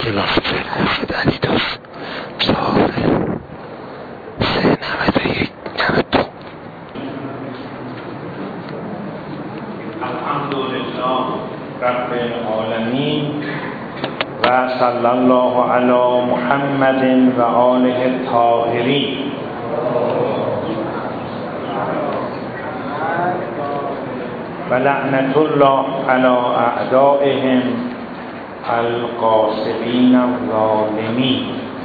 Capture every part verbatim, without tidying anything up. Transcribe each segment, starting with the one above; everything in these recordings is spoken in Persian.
کلاس حضرت علی دوست چهار سه نود و یک نود دو. الحمدلله رب العالمین و صلی الله علی محمد و آله الطاهرین. و لعنت الله علی اعدائهم الغاصبین الظالمین.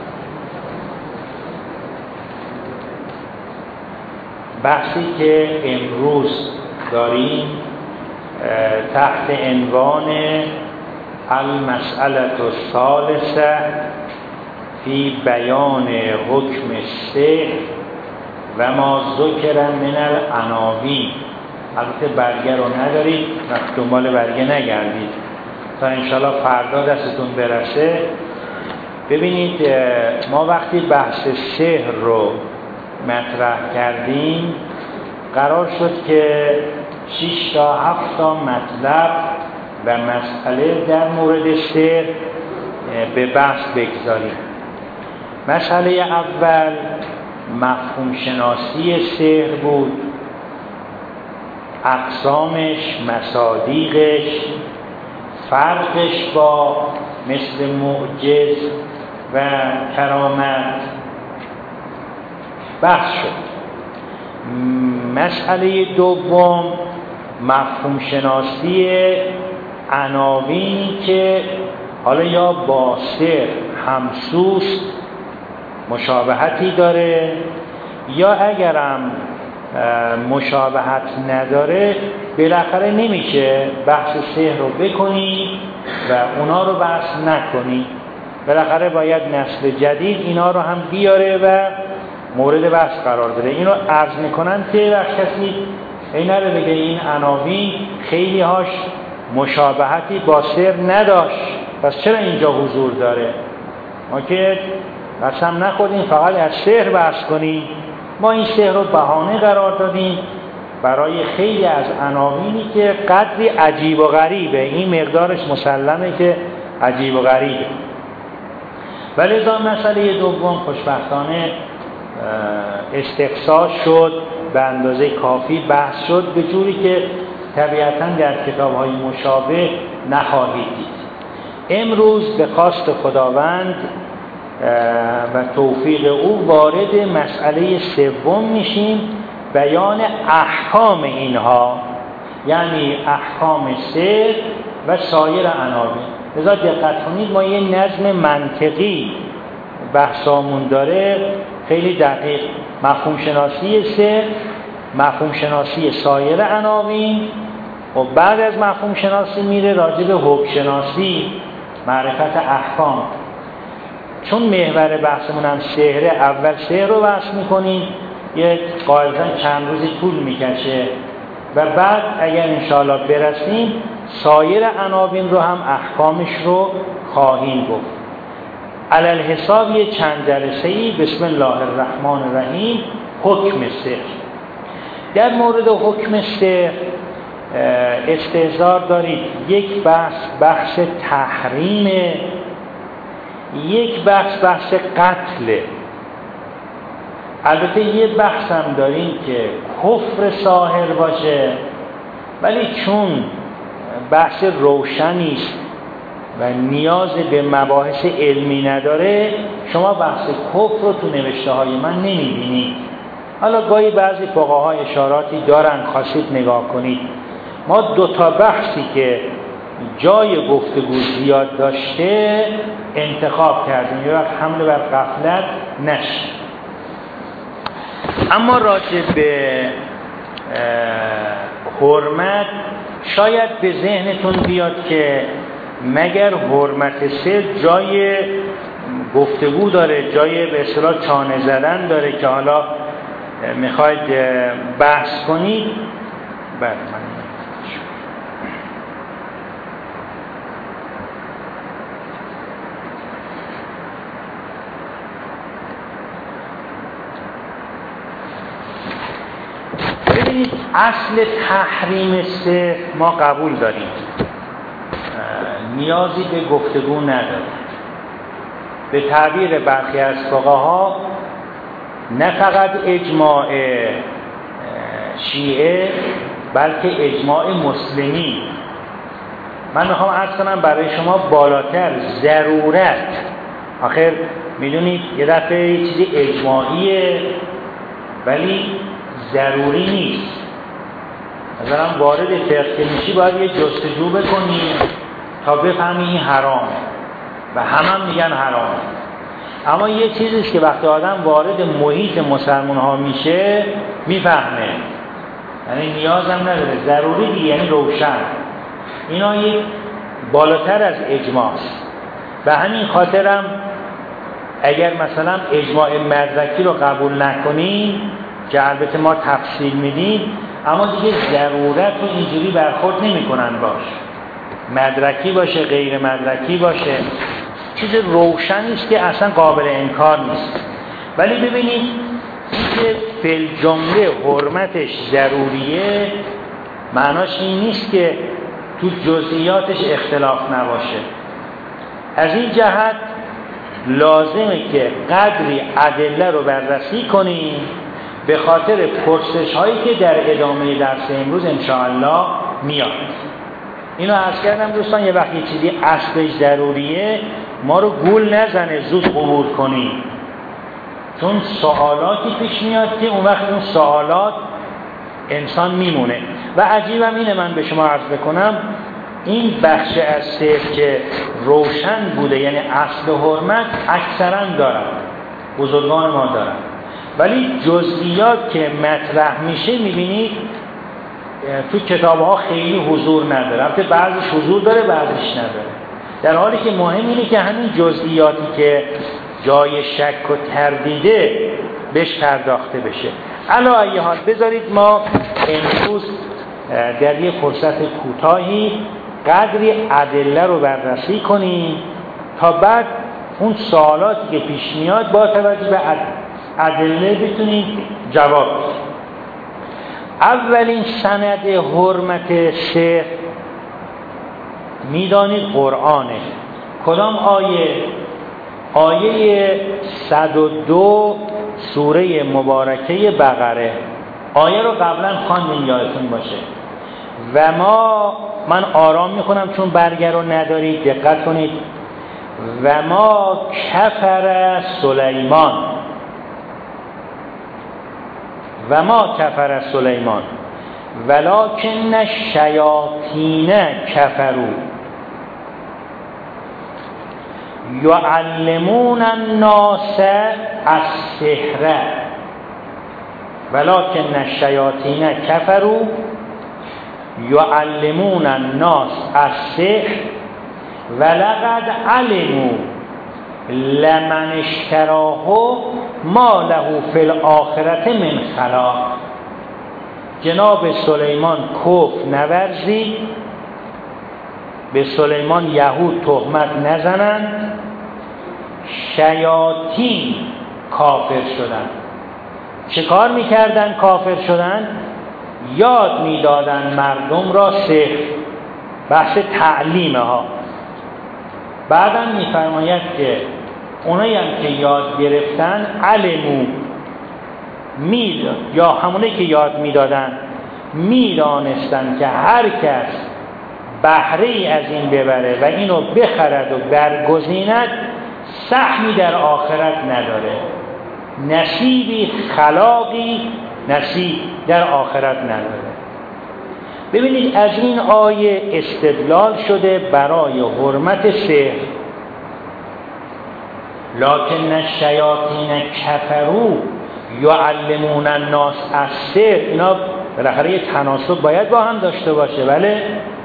بحثی که امروز داریم تحت عنوان المسئله الثالثه فی بیان حکم السحر و ما ذکر من العناوین. البته برگه رو ندارید، دنبال برگه نگردید تا انشالله فردا دستتون برسه. ببینید ما وقتی بحث سحر رو مطرح کردیم قرار شد که شش تا هفت تا مطلب و مسئله در مورد سحر به بحث بگذاریم. مسئله اول مفهوم شناسی سحر بود، اقسامش، مصادیقش، فرقش با مثل معجز و کرامت بحث شد. مسئله دوم مفهوم شناسی عناوینی که حالا یا با سحر همسوست مشابهتی داره یا اگرم مشابهت نداره بالاخره نمیشه بحث سحر رو بکنی و اونا رو بحث نکنی. بالاخره باید نسل جدید اینا رو هم بیاره و مورد بحث قرار داره. اینو عرض میکنن که وقت کسی اینا رو بگه این عناوین خیلی هاش مشابهتی با سحر نداشت، پس چرا اینجا حضور داره؟ ما که قسم نخوریم فقط از سحر بحث کنیم. ما این سحر رو بهانه قرار دادیم برای خیلی از عناوینی که قدری عجیب و غریبه. این مقدارش مسلمه که عجیب و غریبه. ولذا مسئله دوم خوشبختانه استقصا شد، به اندازه کافی بحث شد، به جوری که طبیعتاً در کتاب‌های مشابه نخواهید دید. امروز به خواست خداوند و توفیق او وارد مسئله سوم میشیم، بیان احکام اینها، یعنی احکام سحر و سایر عناوین. لذا دقت کنید ما یه نظم منطقی بحثامون داره خیلی دقیق. مفهوم شناسی سحر، مفهوم شناسی سایر عناوین و بعد از مفهوم شناسی میره راجع به حکم شناسی، معرفت احکام. چون محور بحثمون هم سحره، اول سحر رو بحث میکنیم، یه قاعدتا چند روزی طول میکشه و بعد اگر انشاءالله برسیم سایر عناوین رو هم احکامش رو خواهیم گفت. علل حساب یه چند جلسه‌ای بسم الله الرحمن الرحیم حکم سحر. در مورد حکم سحر استحضار دارید یک بحث بحث تحریم، یک بحث بحث قتل. البته یه بحث هم داریم که کفر ساحر باشه، ولی چون بحث روشنی است و نیاز به مباحث علمی نداره شما بحث کفر رو تو نوشته های من نمیبینید. حالا گاهی بعضی فقها اشاراتی دارن، خواستید نگاه کنید. ما دو تا بحثی که جای گفتگو زیاد داشته انتخاب کردیم یه وقت حمله بر غفلت نشه. اما راجع به حرمت شاید به ذهنتون بیاد که مگر حرمت سحر جای گفتگو داره، جای به اصطلاح چانه زدن داره که حالا میخواید بحث کنید؟ بله من ببینید اصل تحریم سحر ما قبول داریم، نیازی به گفتگو نداره. به تعبیر برخی از فقها نه فقط اجماع شیعه بلکه اجماع مسلمی. من میخوام عرض کنم برای شما بالاتر ضرورت، آخر میدونید یه دفعه یه چیزی اجماعیه ولی ضروری نیست. مثلا وارد فقه میشی باید یه جستجو بکنی تا بفهمی این حرامه و همه هم میگن حرامه. اما یه چیزیست که وقتی آدم وارد محیط مسلمان ها میشه میفهمه، یعنی نیازم نداره، ضروری دیگه، یعنی روشن. اینا یک بالاتر از اجماعست. و همین خاطرم اگر مثلا اجماع مدرکی رو قبول نکنیم که البته ما تفصیل میدیم، اما دیگه ضرورت رو اینجوری برخورد نمی کنن باش، مدرکی باشه غیر مدرکی باشه، چیز روشنی است که اصلا قابل انکار نیست. ولی ببینید اینکه فی الجمله حرمتش ضروریه معناش این نیست که تو جزئیاتش اختلاف نباشه. از این جهت لازمه که قدری ادله رو بررسی کنیم به خاطر پرسش هایی که در ادامه درس امروز انشاءالله میاد. اینو عرض کردم دوستان، یه وقتی چیزی اصلش ضروریه ما رو گول نزنه زود قبول کنیم، چون سوالاتی پیش میاد که اون وقت اون سوالات انسان میمونه. و عجیبم اینه، من به شما عرض بکنم این بخش از سیر که روشن بوده یعنی اصل حرمت اکثرا دارن، بزرگان ما دارن، ولی جزئیات که مطرح میشه میبینید تو کتاب ها خیلی حضور نداره. البته بعضیش حضور داره بعضیش نداره، در حالی که مهم اینه که همین جزئیاتی که جای شک و تردیده بهش پرداخته بشه. علی ای حال بذارید ما امروز در یک فرصت کوتاهی قدری ادله رو بررسی کنیم تا بعد اون سوالاتی که پیش میاد با توجه به ادله بتونیم جواب بدیم. اولین سند حرمت سحر میدانید قرآنه. کدام آیه؟ آیه صد و دو سوره مبارکه بقره. آیه رو قبلا خواندیم یادتون باشه. و ما، من آرام میخونم چون برگه رو ندارید، دقت کنید. و ما کفر سلیمان و ما کفر سلیمان ولکن الشیاطین کفروا یعلمون الناس السحر ولکن الشیاطین کفروا یعلمون الناس السحر ولقد علموا لمن اشتراه ما له فی الاخرة من خلاق. جناب سلیمان کفر نورزید، به سلیمان یهود تهمت نزنند، شیاطین کافر شدند. چه کار میکردن کافر شدن؟ یاد میدادن مردم را سحر، بحث تعلیمه ها. بعداً میفرماید که اونایی هم که یاد گرفتن علمو می یا همونه که یاد میدادن میدانستن که هر کس بهره ای از این ببره و اینو بخرد و برگزیند سهمی در آخرت نداره، نصیبی خلاقی نصیب در آخرت نداره. ببینید از این آیه استدلال شده برای حرمت سحر. لکن الشیاطین کفروا یعلمون الناس السحر، اینا بالاخره یه تناسب باید با هم داشته باشه. بله،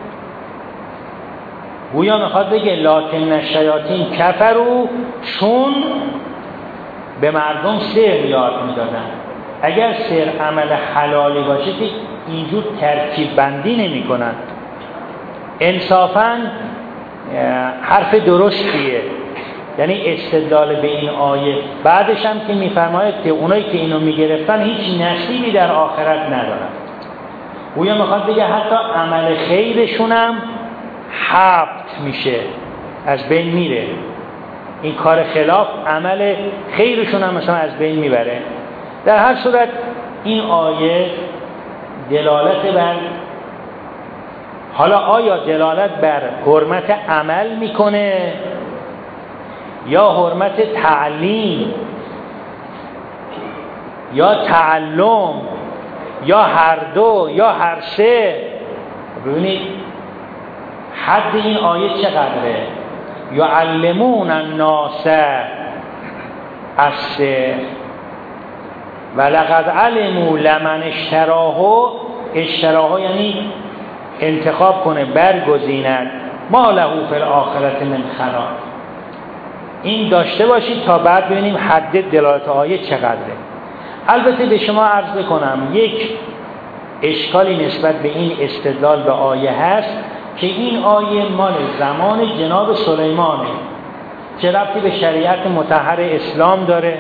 گویا میخواد بگه لکن الشیاطین کفروا چون به مردم سحر یاد میدادن. اگر سحر عمل حلالی باشه که اینجور ترکیب بندی نمی کنن. انصافاً حرف درستیه، یعنی استدلال به این آیه. بعدش هم که میفرماید که اونایی که اینو میگرفتن هیچ نصیبی در آخرت ندارن. گویا میخواد بگه حتی عمل خیرشون هم حبط میشه، از بین میره. این کار خلاف عمل خیرشون هم مثلا از بین میبره. در هر صورت این آیه دلالت بر، حالا آیا دلالت بر حرمت عمل میکنه یا حرمت تعلیم یا تعلم یا هر دو یا هر سه؟ ببینید حد این آیه چقدره؟ یعلمون الناس السحر ولقد علموا لمن اشتراه. اشتراه یعنی انتخاب کنه، برگزیند، ما له فی الاخرة من خلاق. این داشته باشید تا بعد ببینیم حد دلالت آیه چقدره. البته به شما عرض بکنم یک اشکالی نسبت به این استدلال به آیه هست که این آیه مال زمان جناب سلیمانه، چه ربطی به شریعت مطهر اسلام داره؟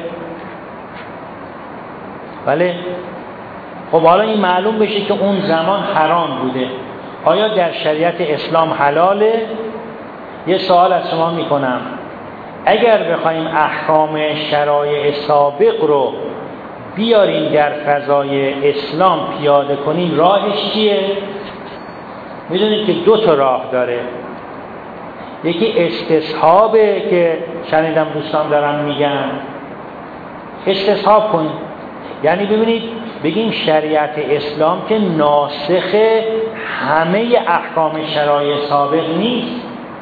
بله. خب حالا این معلوم بشه که اون زمان حرام بوده، آیا در شریعت اسلام حلاله؟ یه سوال از شما میکنم، اگر بخوایم احکام شرایع سابق رو بیاریم در فضای اسلام پیاده کنیم، راهش چیه؟ میدونید که دو تا راه داره. یکی استصحابه که شنیدم دوستان دارن میگن استصحاب کنیم، یعنی ببینید بگیم شریعت اسلام که ناسخ همه احکام شرایع سابق نیست،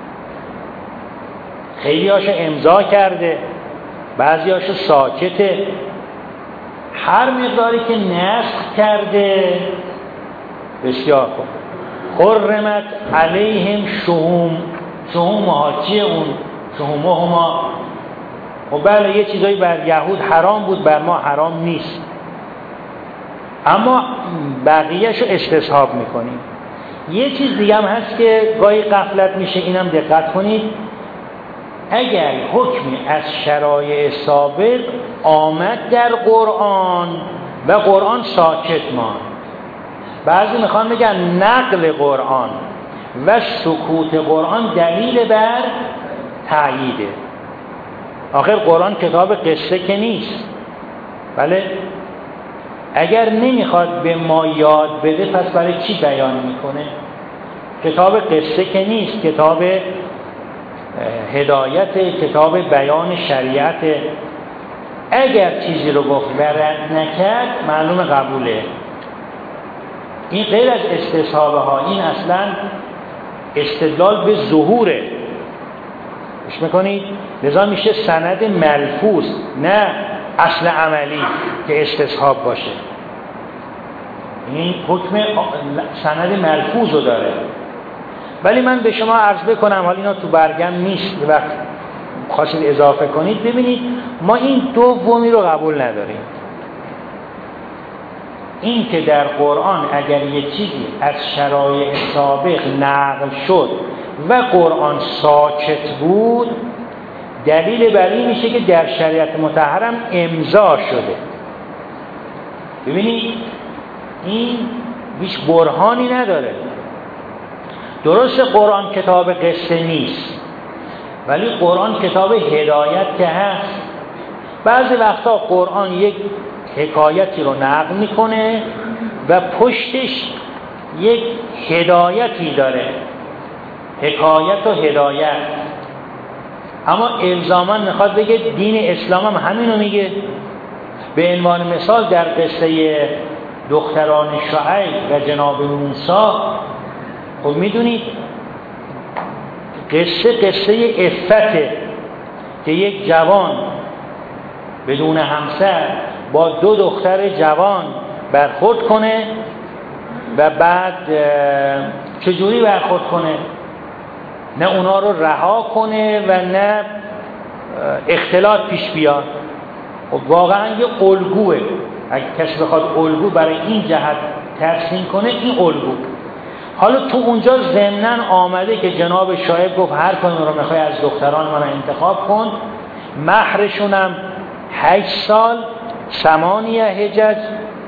خیلی هاشو امضا کرده، بعضی هاشو ساکته، هر مقداری که نسخ کرده. بسیار خوب. حرمت علیهم شهوم. شهوم ها چیه اون؟ شهوم هما. و بله یه چیزایی بر یهود حرام بود، بر ما حرام نیست، اما بقیهشو استصحاب میکنیم. یه چیز دیگه هم هست که گاهی غفلت میشه، اینم دقت کنید. اگر حکمی از شرایع سابق آمد در قرآن و قرآن ساکت ماند، بعضی میخوان بگن نقل قرآن و سکوت قرآن دلیل بر تأییده. آخر قرآن کتاب قصه که نیست. بله. اگر نمیخواد به ما یاد بده پس برای چی بیان میکنه؟ کتاب قصه که نیست، کتاب هدایت، کتاب بیان شریعت. اگر چیزی رو گفت و رد نکرد معلوم قبوله. این غیر از استصحابه ها، این اصلا استدلال به ظهوره. مش میکنید؟ لذا میشه سند ملفوظ، نه اصل عملی که استصحاب باشه. این حکم سند ملفوظ رو داره. ولی من به شما عرض بکنم، حالا اینا تو برگم نیست، وقت خواستید اضافه کنید. ببینید ما این دومی رو قبول نداریم، این که در قرآن اگر یه چیزی از شرایع سابق نقل شد و قرآن ساکت بود، دلیل بر این میشه که در شریعت مطهرم امضا شده. ببینید این هیچ برهانی نداره. درست قرآن کتاب قصه نیست، ولی قرآن کتاب هدایت که هست. بعضی وقتا قرآن یک حکایتی رو نقل میکنه و پشتش یک هدایتی داره، حکایت و هدایت، اما الزاما میخواد بگه دین اسلام هم همینو میگه. به عنوان مثال در قصه دختران شعیب و جناب موسی، خب میدونید قصه قصه عفته که یک جوان بدون همسر با دو دختر جوان برخورد کنه و بعد چجوری برخورد کنه؟ نه اونا رو رها کنه و نه اختلاط پیش بیاد. واقعا یه الگوه. اگه کسی بخواد الگو برای این جهت ترسیم کنه، این الگو. حالا تو اونجا ضمناً آمده که جناب شعیب گفت هر کدوم رو میخوای از دختران من انتخاب کن، مهرشونم هشت سال، ثمانیه حجج،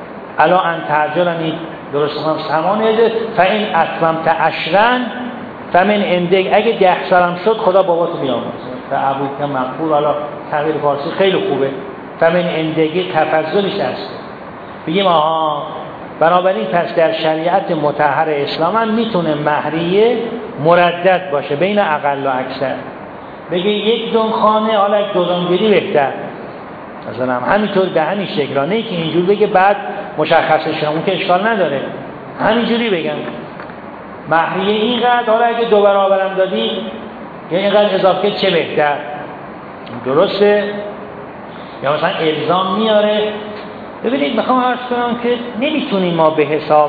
الا ان تعجلنی، درست کنم ثمانیه حجج، فاین اتممت عشرا فمن اندگ، اگه ده سالم شد خدا باباتو بیامرزه. فابوک مغفور، حالا تغییر فارسی خیلی خوبه. فمن اندگی تفضلش هست. بگیم آها بنابراین پس در شریعت مطهر اسلام هم میتونه مهریه مردد باشه بین اقل و اکثر. بگه یک دون خانه، حالا یک دو دونگیری بهتر مثلا، همینطور به همین شکل، نه که اینجور بگه بعد مشخصه شما، اون که اشکال نداره، همینجوری بگم مهریه اینقدر، حالا اگه دو برابرم دادی یا اینقدر اضافه چه بهتر. درسته؟ یا مثلا الزام میاره. ببینید میخوام عرض کنم که نمیتونیم ما به حساب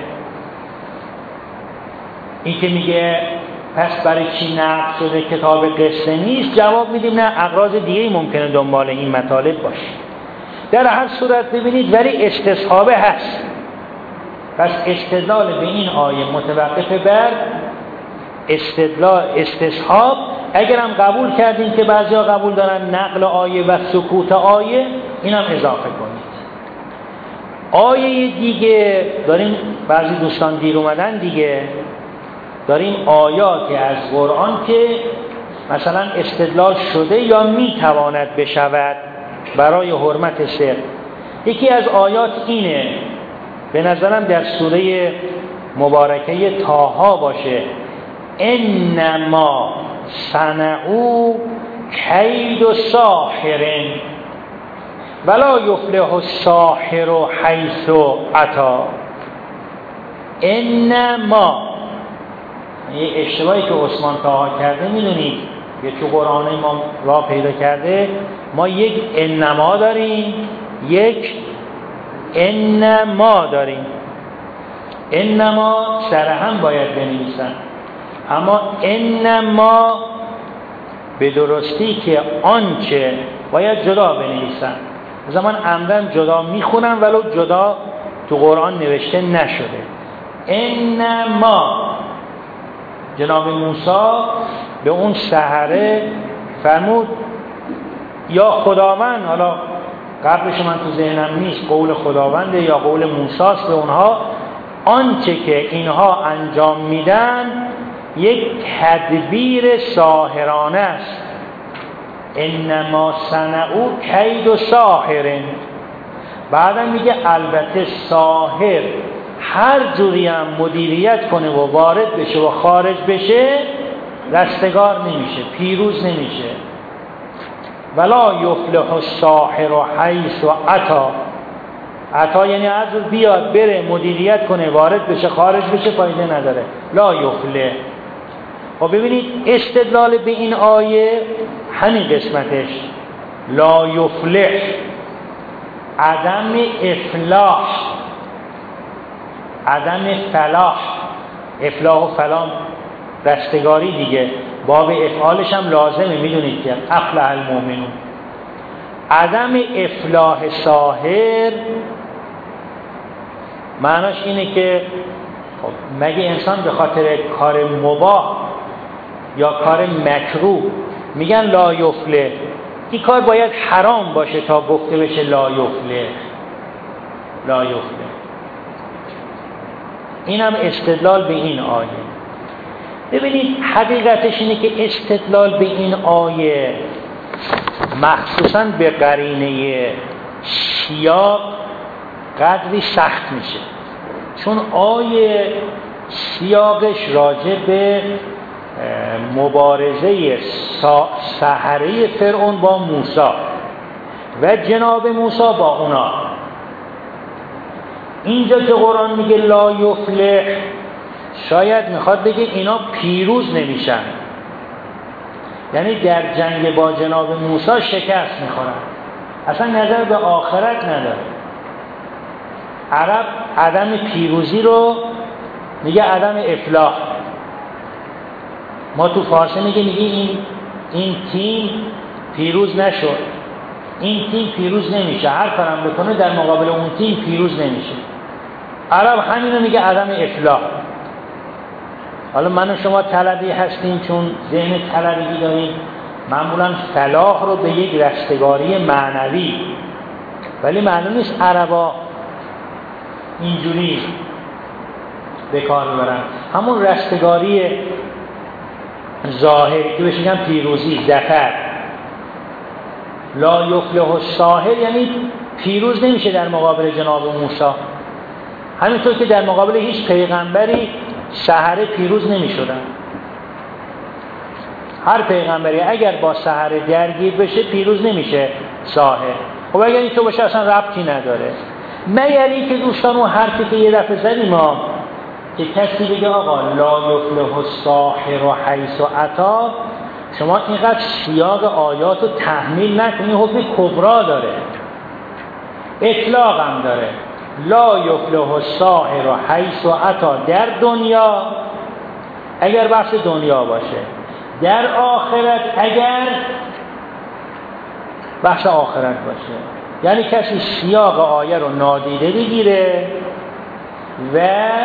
این که میگه پس برای چی نقل شده کتاب قصه نیست جواب میدیم نه، اغراض دیگه ممکنه دنبال این مطالب باشه. در هر صورت ببینید ولی استصحابه هست. پس استدلال به این آیه متوقف بر استدلال استصحاب. اگرم قبول کردیم که بعضیا قبول دارن نقل آیه و سکوت آیه، اینم اضافه کنید. آیه دیگه داریم، بعضی دوستان دیر اومدن دیگه، داریم آیاتی از قرآن که مثلا استدلال شده یا میتواند بشود برای حرمت سر. یکی از آیات اینه، به نظرم در سوره مبارکه طه باشه، انما صنعوا کید ساحر ولا یفلح الساحر حیث اتی. انما، یه اشتباهی که عثمان طه کرده میدونید که تو قرآن ما راه پیدا کرده، ما یک انما داریم یک انما داریم. انما سر هم باید بنویسن، اما انما به درستی که آنچه باید جدا بنویسن. زمان عمدن جدا میخونن ولو جدا تو قرآن نوشته نشده. انما جناب موسی به اون سحره فرمود یا خداوند، حالا قبلش من تو ذهنم نیست قول خداونده یا قول موسی است، به اونها آنچه که اینها انجام میدن یک تدبیر ساحرانه است. انما صنعوا کید ساحر. بعدم میگه البته ساحر هر جوری هم مدیریت کنه و وارد بشه و خارج بشه رستگار نمیشه، پیروز نمیشه. ولا یفلح الساحر حیث اتی. اتی یعنی از بیاد بره مدیریت کنه وارد بشه خارج بشه فایده نداره. لا یفلح. و ببینید استدلال به این آیه همین قسمتش، لا یفلح، عدم افلاح، عدم فلاح. افلاح و فلاح رستگاری دیگه، باب افعالش هم لازمه، میدونید که افلح المؤمنون. عدم افلاح ساحر معناش اینه که مگه انسان به خاطر کار مباح یا کار مکروه میگن لا یفلح؟ این کار باید حرام باشه تا گفته بشه لا یفلح. لا یفلح. این هم استدلال به این آیه. ببینید حقیقتش اینه که استدلال به این آیه مخصوصاً به قرینه سیاق قدری سخت میشه، چون آیه سیاقش راجع به مبارزه سحره فرعون با موسی و جناب موسی با اونا. اینجا که قرآن میگه لا یفلح، شاید میخواد بگه اینا پیروز نمیشن، یعنی در جنگ با جناب موسی شکست میخورن، اصلا نظر به آخرت نداره. عرب عدم پیروزی رو میگه عدم افلاح. ما تو فارسی میگه میگه این این تیم پیروز نشد، این تیم پیروز نمیشه، هر کارم بکنه در مقابل اون تیم پیروز نمیشه. عرب همینو میگه عدم افلاح. حالا من و شما طلبی هستیم، چون ذهن طلبی داریم، معمولا فلاح رو به یک رستگاری معنوی، ولی معلوم نیست عربا اینجوری به کار ببرن. همون رستگاری ظاهری که بهش میگن پیروزی، ظفر. لا یفلح الساحر یعنی پیروز نمیشه در مقابل جناب موسی. همینطور که در مقابل هیچ پیغمبری سحره پیروز نمیشدن. هر پیغمبری اگر با سحره درگیر بشه پیروز نمیشه ساحر. خب اگر این تو باشه اصلا ربطی نداره. مگر این که دوستان اون حرفی که یه دفعه زدیم ما که کسی بگه آقا لا یفلح الساحر و حیث اتی، شما اینقدر سیاق آیات رو تحمیل نکنید. حکم کبرا داره، اطلاق هم داره. لا یفلح الساحر و حیث اتی در دنیا اگر بحث دنیا باشه، در آخرت اگر بحث آخرت باشه. یعنی کسی سیاق آیه رو نادیده بگیره و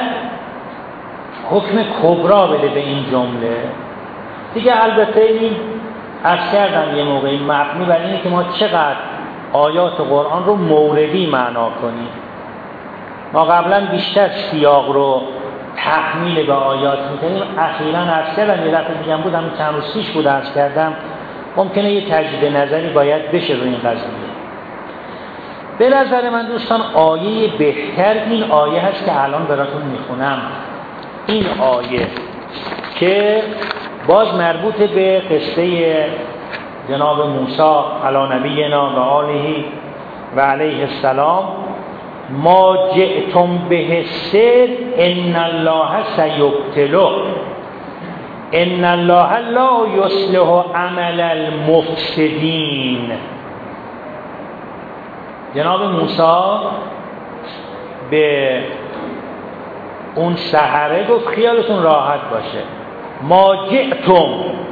حکم کبرا بده به این جمله دیگه. البته این عرض کردم یه موقعی مبنی بر اینه که ما چقدر آیات قرآن رو موردی معنا کنیم. ما قبلا بیشتر سیاق رو تحمیل به آیات میکنیم. اخیراً عرض کردم یه دفعه میگم بودم چند روز پیش بود عرض کردم ممکنه یه تجدید نظری باید بشه رو این قضیه. به نظر من دوستان آیه بهتر این آیه هست که الان براتون میخونم. این آیه که باز مربوط به قصه جناب موسی علی نبینا و آله و علیه السلام. ما جئتم به السحر ان الله سیبطله ان الله لا یصلح عمل المفسدین. جناب موسی به اون سحره گفت خیالتون راحت باشه، ما جئتم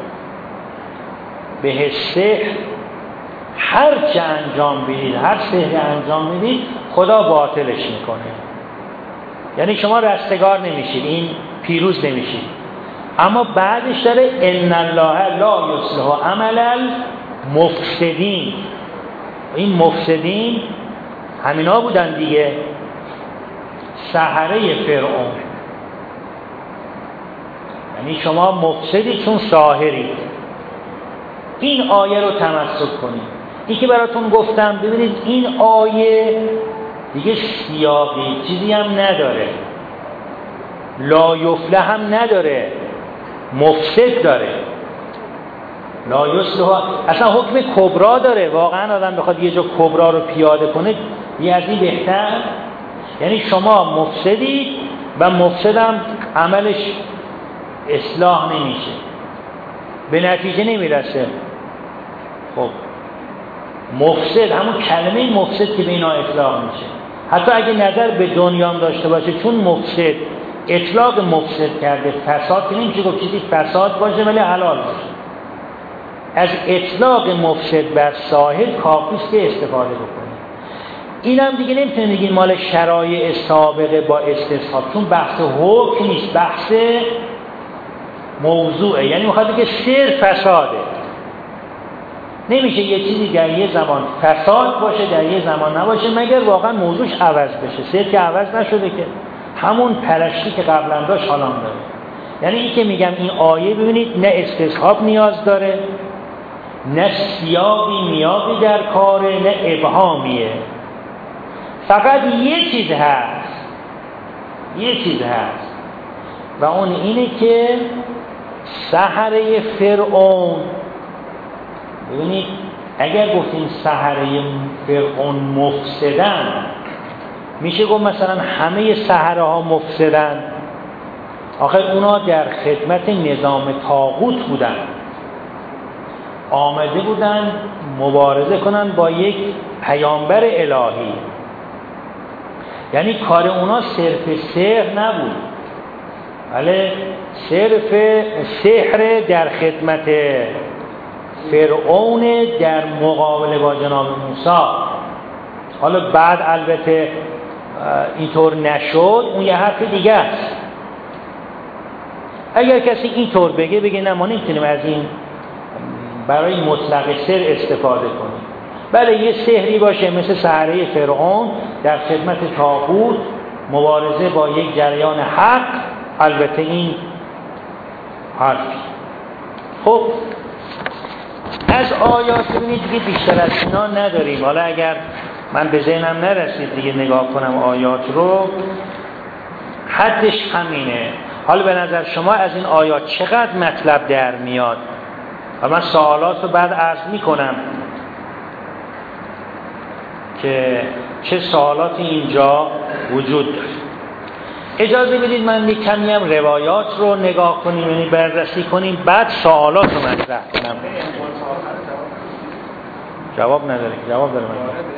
به السحر، هر چه انجام بدید، هر سحری انجام بدید خدا باطلش میکنه. یعنی شما رستگار نمیشید، این پیروز نمیشید. اما بعدش داره ان الله لا یصلح عمل المفسدین. این مفسدین همینا بودن دیگه، سحره فرعون. یعنی شما مفسدید چون ساحرید. این آیه رو تمسک کنید. این که براتون گفتم ببینید این آیه دیگه سیاقی چیزی هم نداره، لا یفلح هم نداره، مفسد داره. لا یصلح اصلا حکم کبرا داره. واقعا آدم بخواد یه جا کبرا رو پیاده کنه یه از این بهتر. یعنی شما مفسدید و مفسدم عملش اصلاح نمیشه، به نتیجه نمیرسه. خب مفسد همون کلمه مفسد که به اینا اطلاق میشه. حتی اگه نظر به دنیا هم داشته باشه، چون مفسد اطلاق مفسد کرده، فساد که نمیشه گفت چیزی فساد باشه ولی حلال باشه. از اطلاق مفسد بر صاحب کافیست که استفاده بکنه. اینم دیگه نمیتونه بگیم مال شرایع سابقه با استصحاب، چون بحث حکم نیست، بحث موضوعه. یعنی میخواد بگه سر فساده. نمیشه یه چیزی در یه زمان فساد باشه در یه زمان نباشه مگر واقعا موضوعش عوض بشه. سر که عوض نشده که همون پرشتی که قبلا داشت حالا داره. یعنی این که میگم این آیه ببینید نه استصحاب نیاز داره، نه سیاقی نیازی در کاره، نه ابهامیه. فقط یه چیز هست، یه چیز هست و اون اینه که سحره فرعون. ببینید اگر گفتیم سحره فرعون مفسدن، میشه گفت مثلا همه سحره ها مفسدن؟ آخر اونا در خدمت نظام طاغوت بودن، آمده بودن مبارزه کنن با یک پیامبر الهی. یعنی کار اونا صرف سحر نبود، ولی صرف سحر در خدمت فرعون در مقابله با جناب موسی. حالا بعد البته اینطور نشد، اون یه حرف دیگه است. اگر کسی اینطور بگه بگه نه ما نمیتونیم از این برای مطلق سحر استفاده کنیم. بله یه سحری باشه مثل سحره فرعون در خدمت طاغوت مبارزه با یک جریان حق، البته این حرفی. خب از آیات ببینید دیگه بیشتر از اینا نداریم. حالا اگر من به ذهنم نرسید دیگه نگاه کنم آیات رو، حدش همینه. حالا به نظر شما از این آیات چقدر مطلب در میاد؟ و من سوالات رو بعد عرض میکنم که چه سوالاتی اینجا وجود داره. اجازه بدید من یک کمی هم روایات رو نگاه کنیم، یعنی بررسی کنیم، بعد سوالات رو مطرح کنم. جواب نداره. جواب داره من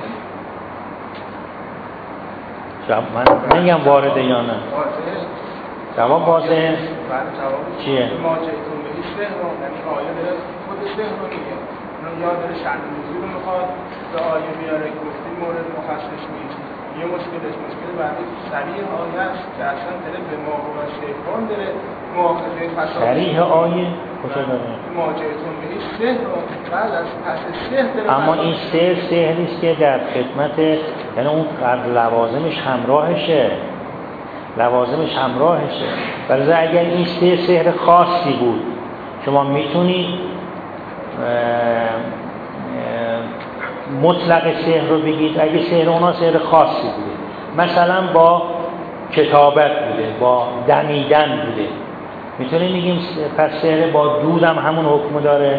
جواب من نمیگم وارده یا نه. جواب واضحه؟ چیه؟ ما جایتون بهش سهرون، یعنی آیه داره خود سهرون میگه. اون یاد داره شأن موضوع رو میخواد به آیه بیاره که گفتیم مورد مخصص نیست. یه مشکلش مشکل بعدی صریح آیه است که اصلا داره به ما و شیطان داره مؤاخذه فساد. صریح آیه کجا داره؟ ما جایتون بهش سهرون، بعد از پس سهر داره. اما این سهر سهری است که در خدمت، یعنی اون لوازمش همراهشه. لوازمش همراهشه. ولی اگر این سهر سهر خاصی بود، شما میتونید مطلق سحر رو بگید. اگه سحر اونا سحر خاصی بوده، مثلا با کتابت بوده، با دمیدن بوده، میتونیم بگیم پس سحر با دود هم همون حکم داره.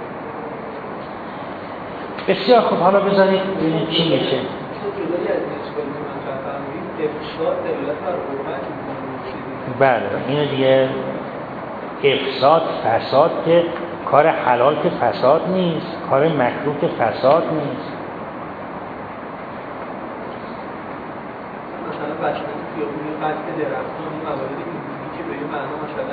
بسیار خوب، حالا بذارید ببینیم چی میشه. بله اینو دیگه افساد، فساد که کار حلال که فساد نیست، کار مکروه که فساد نیست. مثلا بچه‌ها که خیابونی قطع درختان این مواردی که به این معنا مثلا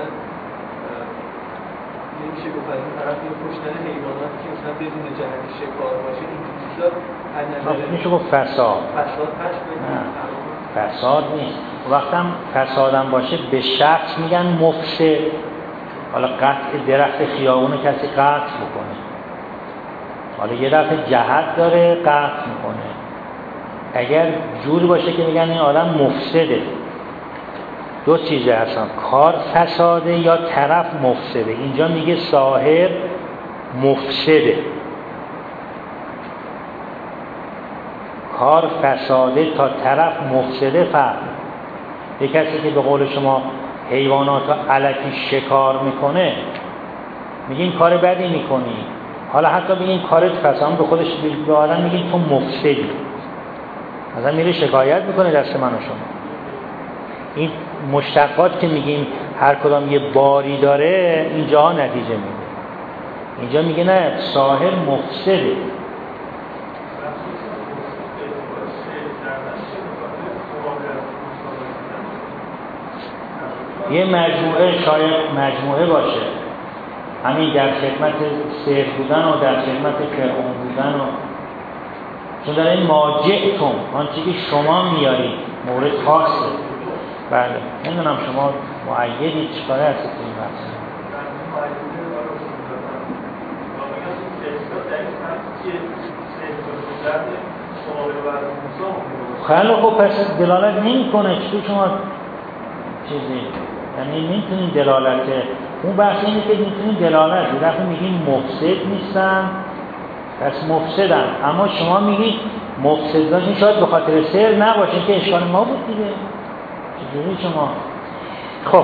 نمیشه گفت از این طرف یه کشتن حیواناتی که مثلا بدون جهت شکار باشه، این چیزا از نظر میشه گفت فساد. فساد هست نه فساد نیست. وقتم فسادم باشه به شخص میگن مفسد. حالا قطع درخت خیابون کسی قطع بکنه، حالا یه دفعه جهت داره قطع میکنه، اگر جوری باشه که میگن این آدم مفسده، دو چیزه هستن، کار فساده یا طرف مفسده. اینجا میگه ساحر مفسده، کار فساده تا طرف مفسده فرق. یک کسی که به قول شما حیوانات رو الکی شکار میکنه، میگین کار بدی میکنی، حالا حتی بگین کارت فساد، به خودش به آدم میگین تو مفسدی، مثلا میره شکایت میکنه دست من و شما. این مشتقات که میگیم هر کدام یه باری داره، اینجا نتیجه میده. اینجا میگه نه، ساحر مفسده. یه مجموعه، شاید مجموعه باشه، همین در خدمت سحر بودن و در خدمت فرعون بودن و چون در این ماجعتم، آنچه که شما میارید مورد خاصه. بله نمیدونم شما معیدی چکاره هستید تو این بحث؟ خیلی خوب، پس دلالت نمی کنه چطور شما چیزی، یعنی نمیتونین دلالته. اون بحث اینه که میتونین دلالت، یه دفعه میگین مفسد نیستن پس مفسدن، اما شما میگین مفسد داشتین شاید به خاطر سر نباشین که اشکال ما بود دیگه. چجوری شما؟ خب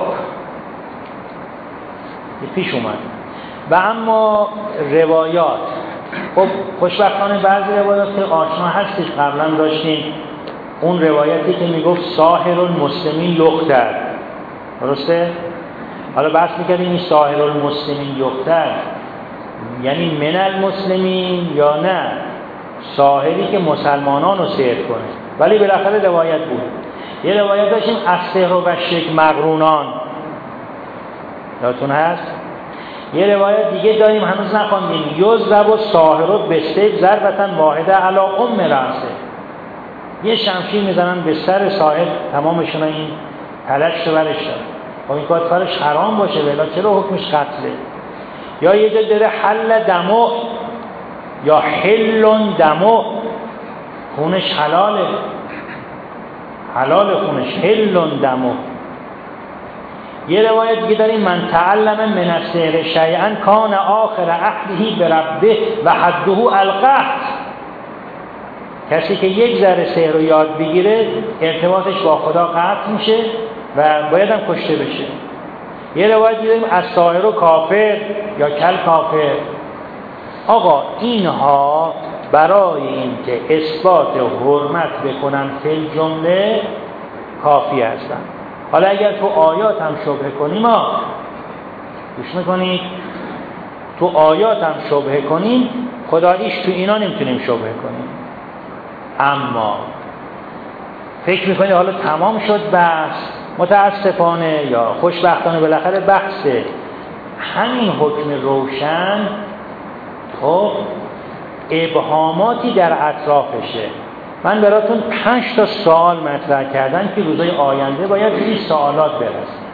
پیش اومد. و اما روایات، خب خوشبختانه بعضی روایات که آشنا هستید قبلا داشتیم، اون روایتی که میگفت ساحر المسلمین یقتل، درسته؟ حالا بحث میکردیم این ساحر المسلمین یقتل یعنی من المسلمین یا نه ساحری که مسلمانان رو سحر کنه، ولی بالاخره روایت بود. یه روایت داشتیم السحر و شرک مقرونان، یادتون هست؟ یه روایت دیگه داریم هنوز نخوندیم، یضرب الساحر بالسیف ضربة واحدة علی ام رأسه، یه شمشیر میزنن به سر ساحر تمامشون این تلش رو برش دارن. خب این کار کارش حرام باشه ولی چرا حکمش قتله؟ یا یه جا داره حل دمو یا حلون دمو، خونش حلاله، حلال خونش، حلون دمو. یه روایت دیگه داریم من تعلم من السحر شیئا کان آخر عهده بربه و حده القتل. کسی که یک ذره سحر رو یاد بگیره ارتباطش با خدا قطع میشه و باید هم کشته بشه. یه روایت دیدیم الساحر و کافر یا کل کافر. آقا اینها برای اینکه اثبات حرمت بکنن فی جمله کافی هستن. حالا اگر تو آیات هم شبهه کنیم، ما گوش میکنید، تو آیات هم شبهه کنیم، خداییش تو اینا نمیتونیم شبهه کنیم. اما فکر میکنید حالا تمام شد بحث، متاسفانه یا خوشبختانه بالاخره بحث همین حکم روشن خب ابهاماتی در اطرافشه. من براتون پنج تا سوال مطرح کردم که روزهای آینده باید این سوالات برسن.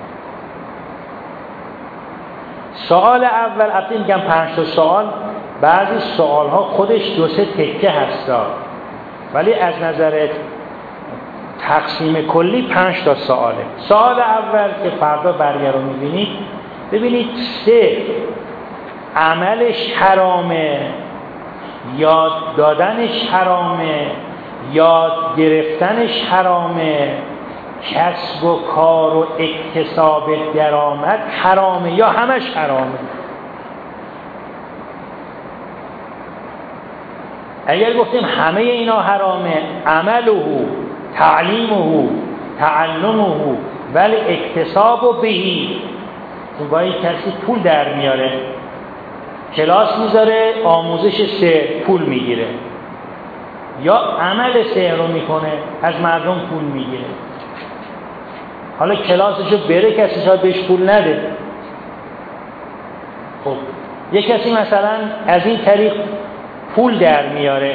سوال اول، البته میگم پنج تا سوال، بعضی سوال ها خودش دو سه تکه هستا، ولی از نظر تقسیم کلی پنج تا سواله. سوال اول که فردا برگه رو میبینید، ببینید سه عملش حرامه، یاد دادنش حرامه، یاد گرفتنش حرامه، کسب و کار و اکتساب درآمد حرامه یا همش حرامه. اگر گفتیم همه اینا حرامه، عمله، تعلیمه، تعلمه ولی اکتساب و بهی، تو باید کسی پول در میاره، کلاس میذاره آموزش سحر پول میگیره، یا عمل سحر رو میکنه از مردم پول میگیره. حالا کلاسشو بره کسی شاید بهش پول نده. خب یک کسی مثلا از این طریق پول در میاره،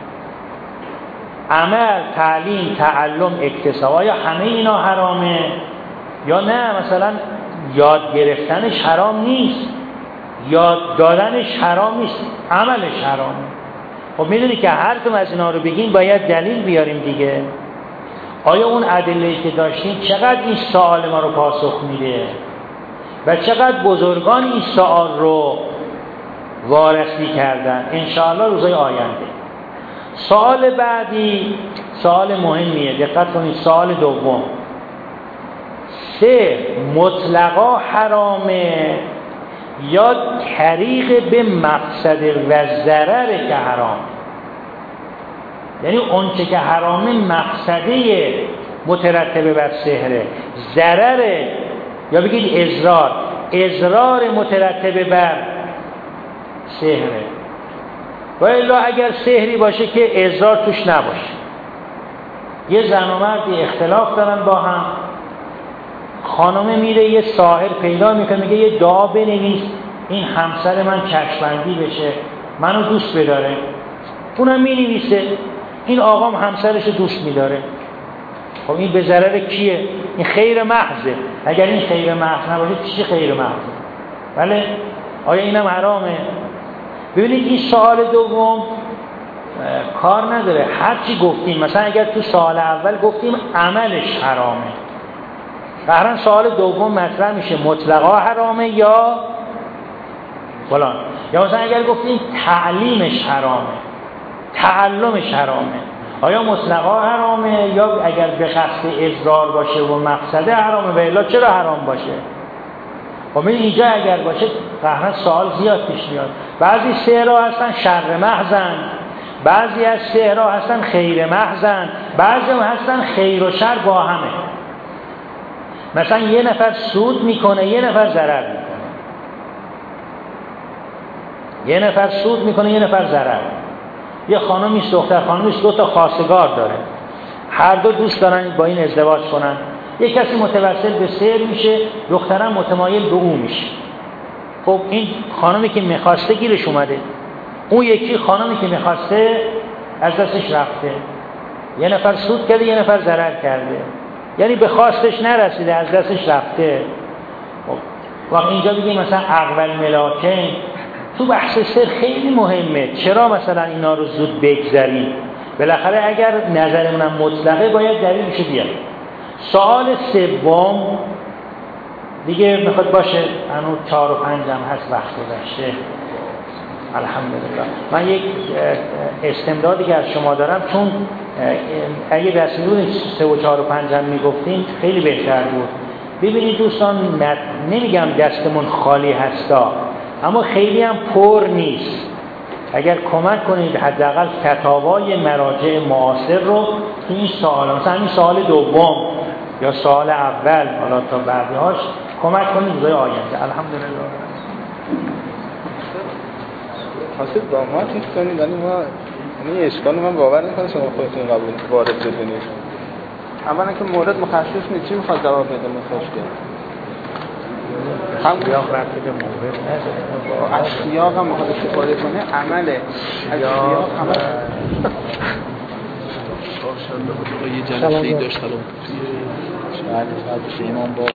عمل، تعلیم، تعلم، اکتساب، یا همه اینا حرامه یا نه؟ مثلا یاد گرفتنش حرام نیست، یاد دادنش حرام نیست، عملش حرامه. خب میدونی که هر کدوم از اینا رو بگیم باید دلیل بیاریم دیگه. آیا اون ادله‌ای که داشتیم چقدر این سوال ما رو پاسخ میده و چقدر بزرگان این سوال رو وارسی کردن؟ انشاءالله روزهای آینده. سوال بعدی سوال مهمیه، دقت کنید. سوال دوم، سه مطلقا حرامه یا طریق به مقصد و ضرر که حرام؟ یعنی اون چه که حرامه مقصده مترتبه بر سحره، ضرر یا بگید اضرار، اضرار مترتبه بر سحره. و الا اگر سحری باشه که اضرار توش نباشه، یه زن و مردی اختلاف دارن با هم، خانمه میره یه ساحر پیدا میکنه، میگه یه دعا بنویس این همسر من چشم‌بندی بشه، منو دوست بداره. اونم مینویسه، این آقام همسرشو دوست میداره. خب این به ضرر کیه؟ این خیر محضه. اگر این خیر محض نباشه چی خیر محضه؟ بله، آیا اینم حرامه؟ ببینید این سوال دوم کار نداره. هر چی گفتیم، مثلا اگر تو سوال اول گفتیم عملش حرامه، قهرن سوال دوم مطرح میشه مطلقا حرامه یا فلان. یا مثلا اگر گفتیم تعلیمش حرامه، تعلمش حرامه، آیا مطلقا حرامه یا اگر به قصد اضرار باشه و مقصده حرامه؟ و الا چرا حرام باشه؟ خب من اینجا اگر باشه قهرن سوال زیاد پیش میاد. بعضی سحرها هستن شر محضن، بعضی از سحرها هستن خیر محضن، بعضی هم هستن خیر و شر با همه. مثلا یه نفر سود میکنه، یه نفر ضرر میکنه، یه نفر سود میکنه، یه نفر ضرر. یه خانمیست، دختر خانمیست، دو تا خواستگار داره، هر دو دوست دارن با این ازدواج کنن. یه کسی متوسل به سحر میشه، دخترم متمایل به او میشه. خب این خانمی که میخواسته گیرش اومده، اون یکی خانمی که میخواسته از دستش رفته. یه نفر سود کرده، یه نفر ضرر کرده، یعنی به خواستش نرسیده، از دستش رفته. خب وقت اینجا بگیم مثلا اقوال ملاکین تو بحث سر خیلی مهمه. چرا مثلا اینا رو زود بگذاریم؟ بالاخره اگر نظرمون مطلقه باید دلیلش بیاد. سوال سوم دیگه میخواد باشه، هنوز چهار و پنج هم هست، وقت گذشته الحمدلله. من یک استمدادی که از شما دارم، چون اگه دست می‌بودین سه و چهار و پنج هم میگفتین خیلی بهتر بود. ببینید دوستان، نمیگم دستمون خالی هستا، اما خیلی هم پر نیست. اگر کمک کنید حداقل فتاوای مراجع معاصر رو تو این سوال، مثلا این سوال دوم یا سوال اول، حالا تا بعدی‌هاش کمک کنید روزای آینده. الحمدلله. حاصل با ما چیز کنید، ولی ما این اشکال من باور نمی‌کنم شما خودتون قبول وارد بکنید. اولا که مورد مخصص نیست، چی می‌خواد جواب بده مخاطب؟ هم سیاق رفته به مورد نذاره، از سیاق هم می‌خواد استفاده کنه، عمله از سیاق عمل. یه جلسه‌ای داشت حالا